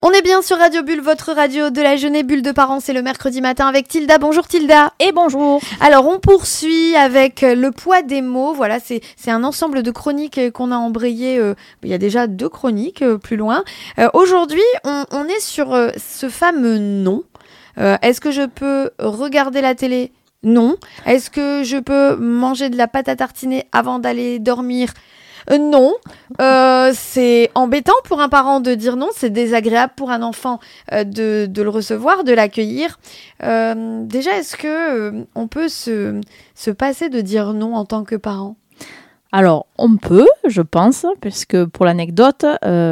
On est bien sur Radio Bulle, votre radio de la jeunesse Bulle de parents, c'est le mercredi matin avec Tilda. Bonjour Tilda. Et bonjour. Alors on poursuit avec le poids des mots. Voilà, c'est un ensemble de chroniques qu'on a embrayé. Il y a déjà 2 chroniques plus loin. Aujourd'hui, on est sur ce fameux non. Est-ce que je peux regarder la télé ? Non. Est-ce que je peux manger de la pâte à tartiner avant d'aller dormir ? Non, c'est embêtant pour un parent de dire non, c'est désagréable pour un enfant de le recevoir, de l'accueillir. Déjà, est-ce que on peut se passer de dire non en tant que parent ? Alors, on peut, je pense, puisque pour l'anecdote,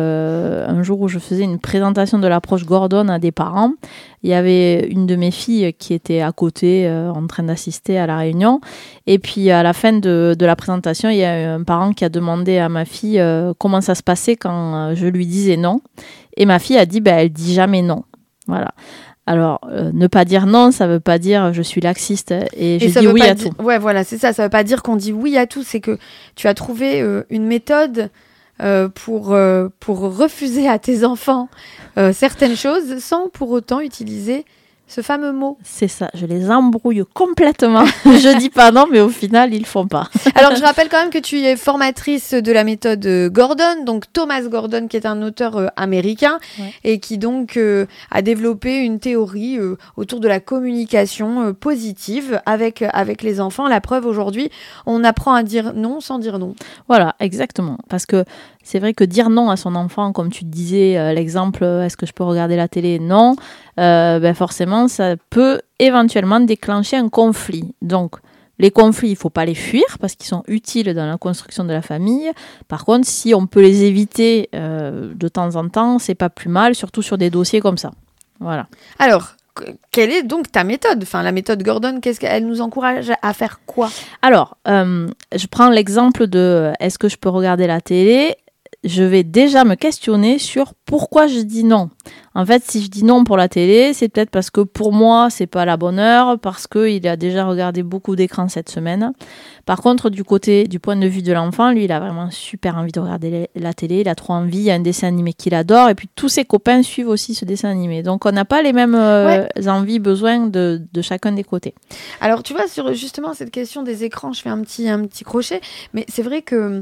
un jour où je faisais une présentation de l'approche Gordon à des parents, il y avait une de mes filles qui était à côté en train d'assister à la réunion. Et puis, à la fin de la présentation, il y a un parent qui a demandé à ma fille comment ça se passait quand je lui disais non. Et ma fille a dit, elle dit jamais non. Voilà. Alors, ne pas dire non, ça veut pas dire je suis laxiste et je dis oui à tout. Ouais, voilà, c'est ça. Ça veut pas dire qu'on dit oui à tout. C'est que tu as trouvé une méthode pour refuser à tes enfants certaines choses sans pour autant utiliser ce fameux mot. C'est ça, je les embrouille complètement. Je dis pas non, mais au final, ils font pas. Alors, je rappelle quand même que tu es formatrice de la méthode Gordon, donc Thomas Gordon, qui est un auteur américain et qui donc a développé une théorie autour de la communication positive avec les enfants. La preuve, aujourd'hui, on apprend à dire non sans dire non. Voilà, exactement. Parce que c'est vrai que dire non à son enfant, comme tu disais, l'exemple, est-ce que je peux regarder la télé ? Non. Forcément, ça peut éventuellement déclencher un conflit. Donc, les conflits, il ne faut pas les fuir parce qu'ils sont utiles dans la construction de la famille. Par contre, si on peut les éviter de temps en temps, c'est pas plus mal, surtout sur des dossiers comme ça. Voilà. Alors, quelle est donc ta méthode ? Enfin, la méthode Gordon, qu'est-ce qu'elle nous encourage à faire quoi ? Alors, je prends l'exemple de est-ce que je peux regarder la télé ? Je vais déjà me questionner sur pourquoi je dis non. En fait, si je dis non pour la télé, c'est peut-être parce que pour moi, c'est pas la bonne heure, parce qu'il a déjà regardé beaucoup d'écrans cette semaine. Par contre, du point de vue de l'enfant, lui, il a vraiment super envie de regarder la télé, il a trop envie, il y a un dessin animé qu'il adore, et puis tous ses copains suivent aussi ce dessin animé. Donc, on n'a pas les mêmes envies, besoins de chacun des côtés. Alors, tu vois, sur justement cette question des écrans, je fais un petit crochet, mais c'est vrai que,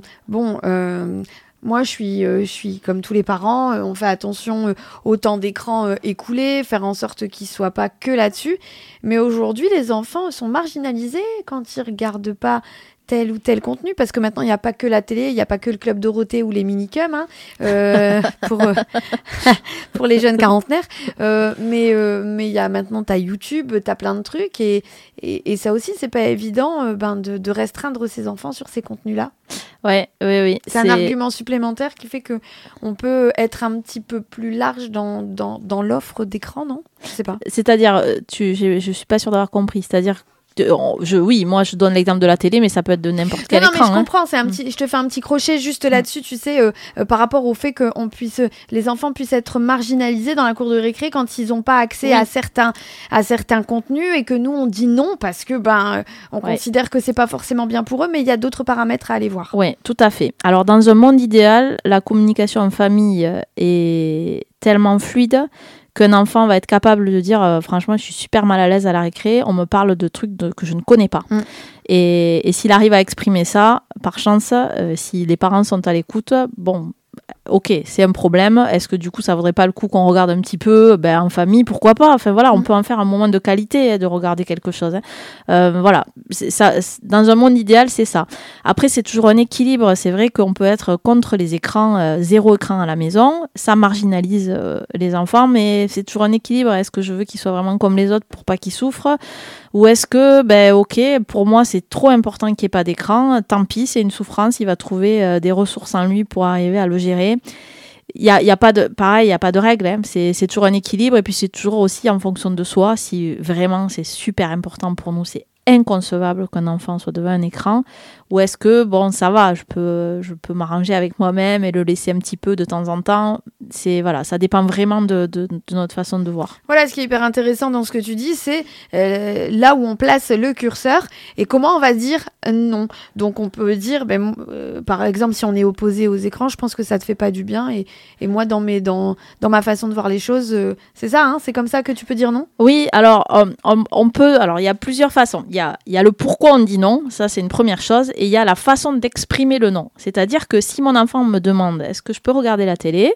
moi, je suis comme tous les parents, on fait attention au temps d'écran écoulé, faire en sorte qu'il ne soit pas que là-dessus. Mais aujourd'hui, les enfants sont marginalisés quand ils ne regardent pas tel ou tel contenu, parce que maintenant, il n'y a pas que la télé, il n'y a pas que le Club Dorothée ou les minicums, pour les jeunes quarantenaires. Mais il y a maintenant, tu as YouTube, tu as plein de trucs, et ça aussi, c'est pas évident de restreindre ses enfants sur ces contenus-là. Oui. C'est un argument supplémentaire qui fait qu'on peut être un petit peu plus large dans l'offre d'écran, non ? Je sais pas. C'est-à-dire, je suis pas sûre d'avoir compris. C'est-à-dire, moi je donne l'exemple de la télé, mais ça peut être de n'importe quel écran. Non, mais je comprends. Je te fais un petit crochet juste là-dessus, tu sais, par rapport au fait que les enfants puissent être marginalisés dans la cour de récré quand ils n'ont pas accès à certains contenus, et que nous on dit non parce que on considère que c'est pas forcément bien pour eux, mais il y a d'autres paramètres à aller voir. Oui, tout à fait. Alors dans un monde idéal, la communication en famille est tellement fluide qu'un enfant va être capable de dire franchement, je suis super mal à l'aise à la récré, on me parle de trucs que je ne connais pas. Et s'il arrive à exprimer ça, par chance, si les parents sont à l'écoute, ok, c'est un problème. Est-ce que du coup, ça vaudrait pas le coup qu'on regarde un petit peu en famille ? Pourquoi pas ? Enfin voilà, on peut en faire un moment de qualité de regarder quelque chose. Voilà, ça, dans un monde idéal, c'est ça. Après, c'est toujours un équilibre. C'est vrai qu'on peut être contre les écrans, 0 écran à la maison. Ça marginalise les enfants, mais c'est toujours un équilibre. Est-ce que je veux qu'ils soient vraiment comme les autres pour pas qu'ils souffrent ? Ou est-ce que, ok, pour moi, c'est trop important qu'il n'y ait pas d'écran. Tant pis, c'est une souffrance. Il va trouver des ressources en lui pour arriver à le gérer. Il y a pas de règle. Hein. C'est toujours un équilibre. Et puis, c'est toujours aussi en fonction de soi. Si vraiment, c'est super important pour nous, c'est inconcevable qu'un enfant soit devant un écran, ou est-ce que, bon, ça va, je peux m'arranger avec moi-même et le laisser un petit peu de temps en temps. Voilà, ça dépend vraiment de notre façon de voir. Voilà, ce qui est hyper intéressant dans ce que tu dis, c'est là où on place le curseur et comment on va dire non. Donc on peut dire, par exemple, si on est opposé aux écrans, je pense que ça te fait pas du bien. Et moi, dans ma façon de voir les choses, c'est ça, hein, c'est comme ça que tu peux dire non ? Oui, alors on peut. Alors il y a plusieurs façons. Il y a le pourquoi on dit non, ça c'est une première chose, et il y a la façon d'exprimer le non. C'est-à-dire que si mon enfant me demande est-ce que je peux regarder la télé,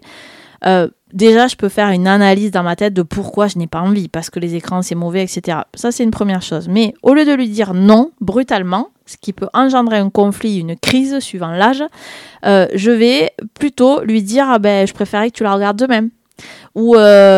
déjà je peux faire une analyse dans ma tête de pourquoi je n'ai pas envie, parce que les écrans c'est mauvais, etc. Ça c'est une première chose. Mais au lieu de lui dire non brutalement, ce qui peut engendrer un conflit, une crise suivant l'âge, je vais plutôt lui dire je préférais que tu la regardes demain. Ou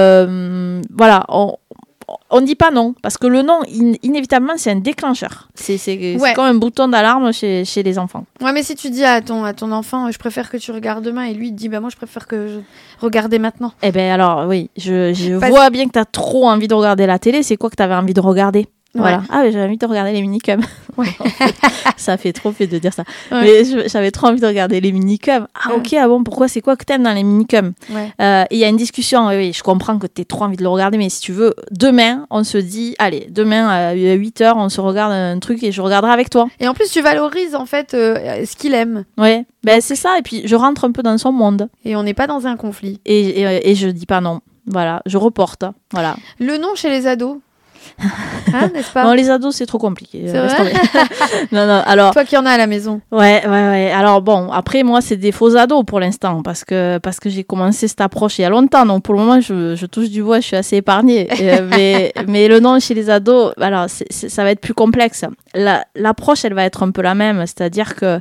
voilà, on ne dit pas non, parce que le non, inévitablement, c'est un déclencheur. C'est comme un bouton d'alarme chez les enfants. Ouais, mais si tu dis à ton enfant, je préfère que tu regardes demain, et lui, il te dit, moi, je préfère que je regarde maintenant. Eh bien, alors, oui, je vois bien que tu as trop envie de regarder la télé. C'est quoi que tu avais envie de regarder ? Voilà. Ouais. Ah, mais j'avais envie de regarder les minicums. Ouais. Ça fait trop fait de dire ça. Ouais. Mais j'avais trop envie de regarder les minicums. Ah, ok, ah bon, pourquoi, c'est quoi que t'aimes dans les minicums ? Ouais. Et il y a une discussion, oui, je comprends que t'aies trop envie de le regarder, mais si tu veux, demain, on se dit, allez, demain à 8h, on se regarde un truc et je regarderai avec toi. Et en plus, tu valorises, en fait, ce qu'il aime. Ouais, c'est ça. Et puis, je rentre un peu dans son monde. Et on n'est pas dans un conflit. Et je dis pas non. Voilà, je reporte. Voilà. Le non chez les ados. Hein, n'est-ce pas ? Non, les ados, c'est trop compliqué. C'est vrai ? Non, alors... Toi qui en as à la maison. Ouais. Alors bon, après, moi, c'est des faux ados pour l'instant, parce que j'ai commencé cette approche il y a longtemps. Donc, pour le moment, je touche du bois, je suis assez épargnée. mais le non chez les ados, alors, ça va être plus complexe. L'approche, elle va être un peu la même. C'est-à-dire que...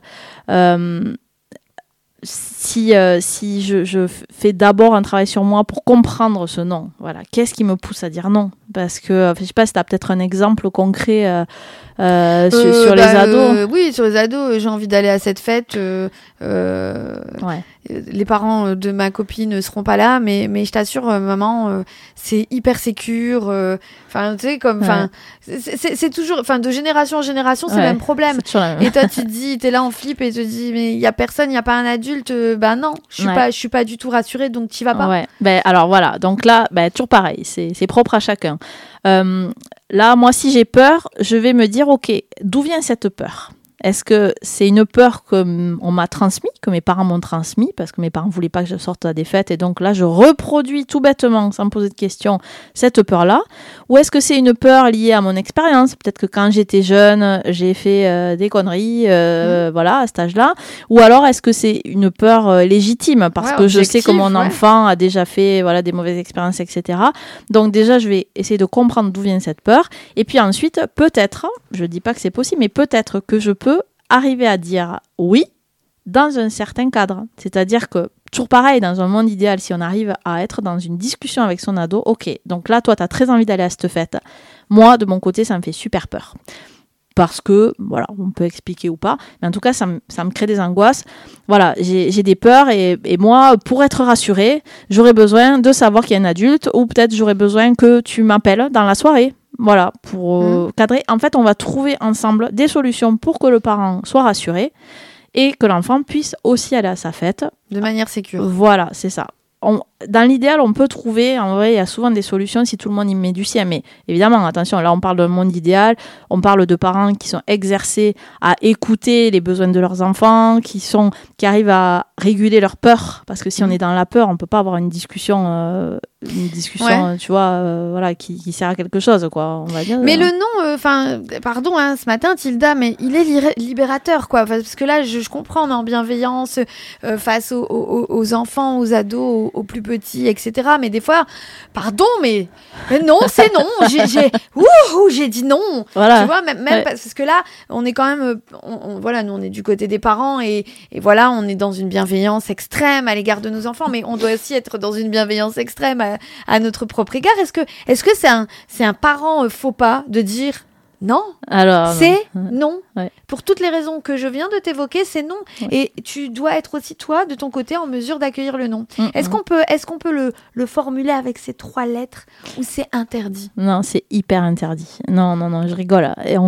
Si je fais d'abord un travail sur moi pour comprendre ce non, voilà, qu'est-ce qui me pousse à dire non ? Parce que, je sais pas si tu as peut-être un exemple concret sur les ados. Oui, sur les ados, j'ai envie d'aller à cette fête. Ouais. Les parents de ma copine ne seront pas là, mais je t'assure, maman, c'est hyper sécure. Enfin, tu sais, c'est toujours, de génération en génération, c'est le même problème. Et toi, tu te dis, t'es là en flip et tu te dis, mais il y a personne, il y a pas un adulte. Non, je suis pas du tout rassurée, donc t'y vas pas. Ouais. Alors voilà, donc là, toujours pareil, c'est propre à chacun. Là, moi, si j'ai peur, je vais me dire, ok, d'où vient cette peur ? Est-ce que c'est une peur qu'on m'a transmise, que mes parents m'ont transmise, parce que mes parents ne voulaient pas que je sorte à des fêtes, et donc là, je reproduis tout bêtement, sans me poser de questions, cette peur-là ? Ou est-ce que c'est une peur liée à mon expérience ? Peut-être que quand j'étais jeune, j'ai fait des conneries, voilà, à cet âge-là. Ou alors, est-ce que c'est une peur légitime ? Parce que je sais que mon enfant a déjà fait des mauvaises expériences, etc. Donc déjà, je vais essayer de comprendre d'où vient cette peur. Et puis ensuite, peut-être, je ne dis pas que c'est possible, mais peut-être que je peux arriver à dire oui dans un certain cadre. C'est-à-dire que, toujours pareil, dans un monde idéal, si on arrive à être dans une discussion avec son ado, ok, donc là, toi, tu as très envie d'aller à cette fête. Moi, de mon côté, ça me fait super peur. Parce que, voilà, on peut expliquer ou pas, mais en tout cas, ça me crée des angoisses. Voilà, j'ai des peurs et moi, pour être rassurée, j'aurais besoin de savoir qu'il y a un adulte, ou peut-être j'aurais besoin que tu m'appelles dans la soirée. Voilà, pour cadrer. En fait, on va trouver ensemble des solutions pour que le parent soit rassuré et que l'enfant puisse aussi aller à sa fête. De manière sécure. Voilà, c'est ça. Dans l'idéal, on peut trouver, en vrai, il y a souvent des solutions si tout le monde y met du sien. Mais évidemment, attention, là, on parle d'un monde idéal. On parle de parents qui sont exercés à écouter les besoins de leurs enfants, qui arrivent à réguler leur peur. Parce que si on est dans la peur, on ne peut pas avoir une discussion, tu vois, voilà, qui sert à quelque chose, quoi, on va dire. Mais le non, pardon, hein, ce matin, Tilda, mais il est libérateur, quoi. Parce que là, je comprends, on est en bienveillance face aux enfants, aux ados, aux plus petits, etc. Mais des fois, pardon, mais non, c'est non. J'ai dit non. Voilà. Tu vois, même parce que là, on est quand même, voilà, nous on est du côté des parents et voilà, on est dans une bienveillance extrême à l'égard de nos enfants, mais on doit aussi être dans une bienveillance extrême à notre propre égard. Est-ce que c'est un parent faux pas de dire non, alors, c'est non. Ouais. Pour toutes les raisons que je viens de t'évoquer, c'est non. Ouais. Et tu dois être aussi, toi, de ton côté, en mesure d'accueillir le non. Est-ce qu'on peut le formuler avec ces 3 lettres ou c'est interdit ? Non, c'est hyper interdit. Non, je rigole. Et on fait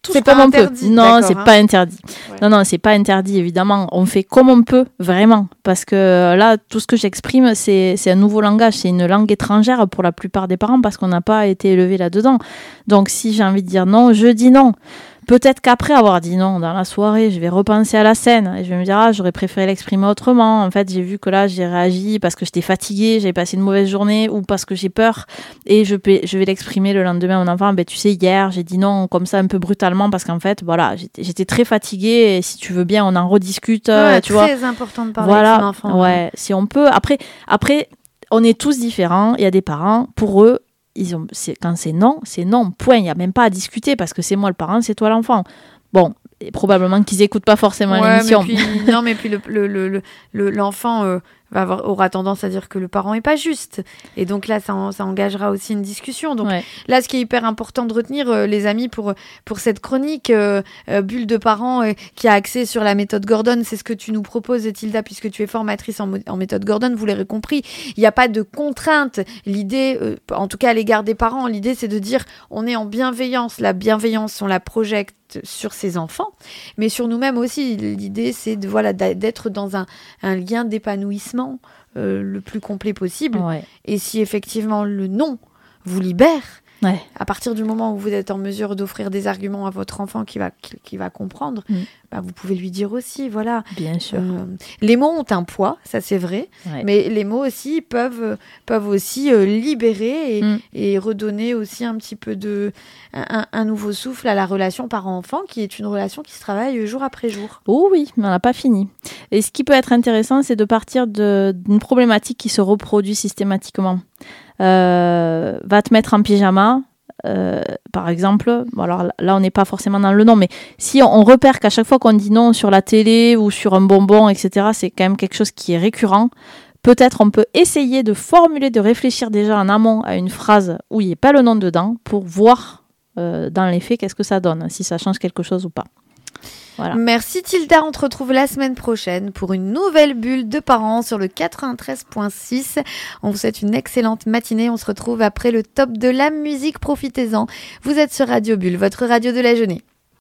tout comme on peut. Interdit, Non, c'est pas interdit. Ouais. Non, c'est pas interdit, évidemment. On fait comme on peut, vraiment. Parce que là, tout ce que j'exprime, c'est un nouveau langage. C'est une langue étrangère pour la plupart des parents parce qu'on n'a pas été élevé là-dedans. Donc, si j'ai envie de dire non, je dis non. Peut-être qu'après avoir dit non dans la soirée, je vais repenser à la scène et je vais me dire j'aurais préféré l'exprimer autrement. En fait, j'ai vu que là, j'ai réagi parce que j'étais fatiguée, j'avais passé une mauvaise journée ou parce que j'ai peur et je vais l'exprimer le lendemain à mon enfant. Tu sais, hier, j'ai dit non comme ça un peu brutalement parce qu'en fait, voilà, j'étais très fatiguée et si tu veux bien, on en rediscute. Tu vois. Très important de parler avec son enfant. Ouais, si on peut. Après, on est tous différents. Il y a des parents, pour eux, quand c'est non, point. Il n'y a même pas à discuter parce que c'est moi le parent, c'est toi l'enfant. Bon, et probablement qu'ils n'écoutent pas forcément l'émission. Mais puis l'enfant aura tendance à dire que le parent n'est pas juste. Et donc là, ça engagera aussi une discussion. Donc là, ce qui est hyper important de retenir, les amis, pour cette chronique Bulle de parents qui a axé sur la méthode Gordon, c'est ce que tu nous proposes, Tilda, puisque tu es formatrice en méthode Gordon, vous l'aurez compris. Il n'y a pas de contrainte. L'idée, en tout cas à l'égard des parents, l'idée, c'est de dire on est en bienveillance. La bienveillance, on la projette sur ses enfants, mais sur nous-mêmes aussi. L'idée, c'est d'être dans un lien d'épanouissement le plus complet possible. Ouais. Et si effectivement le non vous libère, à partir du moment où vous êtes en mesure d'offrir des arguments à votre enfant qui va comprendre, vous pouvez lui dire aussi, voilà. Bien sûr. Les mots ont un poids, ça c'est vrai, mais les mots aussi peuvent aussi libérer et redonner aussi un petit peu un nouveau souffle à la relation parent-enfant, qui est une relation qui se travaille jour après jour. Oh oui, mais on n'a pas fini. Et ce qui peut être intéressant, c'est de partir d'une problématique qui se reproduit systématiquement. Va te mettre en pyjama, par exemple. Bon, alors là, on n'est pas forcément dans le non, mais si on repère qu'à chaque fois qu'on dit non sur la télé ou sur un bonbon, etc., c'est quand même quelque chose qui est récurrent. Peut-être on peut essayer de formuler, de réfléchir déjà en amont à une phrase où il n'y ait pas le non dedans pour voir dans les faits qu'est-ce que ça donne, si ça change quelque chose ou pas. Voilà. Merci Tilda, on te retrouve la semaine prochaine pour une nouvelle bulle de parents sur le 93.6. On vous souhaite une excellente matinée, on se retrouve après le top de la musique, profitez-en. Vous êtes sur Radio Bulle, votre radio de la journée.